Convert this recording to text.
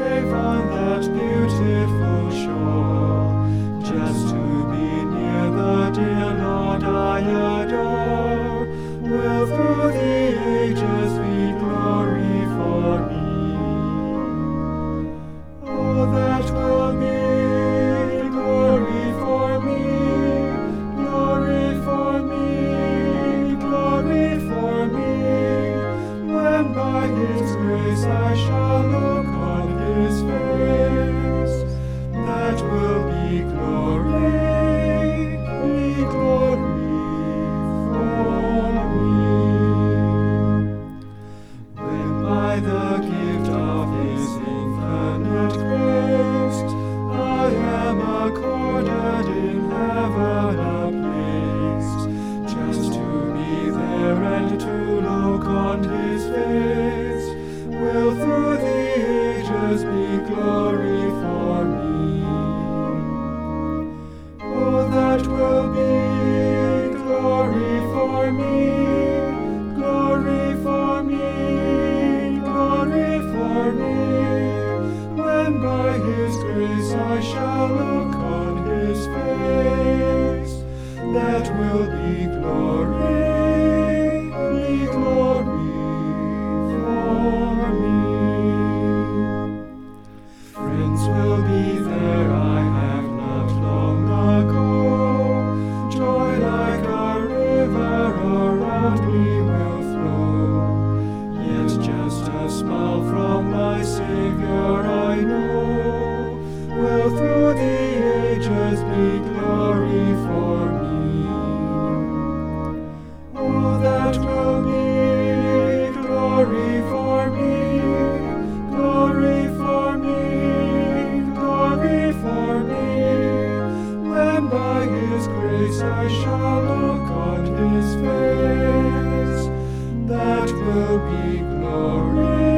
brave on that beautiful shore, just to be near the dear Lord I adore, will through the ages be glory for me. Oh, that will be glory for me, glory for me, glory for me, when by His grace I shall look on His face. That will be glory for me. When by the gift of His infinite grace I am accorded in heaven a place, just to be there and to look on His face, will through the ages be glory for me. Oh, that will be glory for me, glory for me, glory for me, when by His grace I shall look on His face. That will be glory for me. Friends will be there I have not long ago. Joy like a river around me will flow. Yet just a smile from my Savior I know will through the ages be glory for me. Oh, that will be glory for me, glory for me, glory for me, when by His grace I shall look on His face. That will be glory